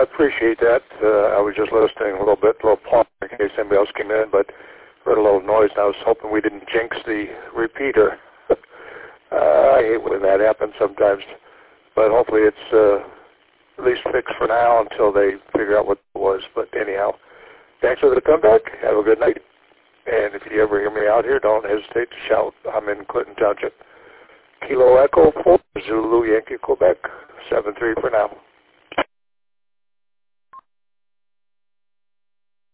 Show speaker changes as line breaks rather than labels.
I appreciate that. I was just listening a little pause in case anybody else came in, but heard a little noise, and I was hoping we didn't jinx the repeater. I hate when that happens sometimes, but hopefully it's at least fixed for now until they figure out what it was. But anyhow, thanks for the comeback. Have a good night. And if you ever hear me out here, don't hesitate to shout. I'm in Clinton Township. Kilo Echo 4, Zulu Yankee, Quebec, 7-3 for now.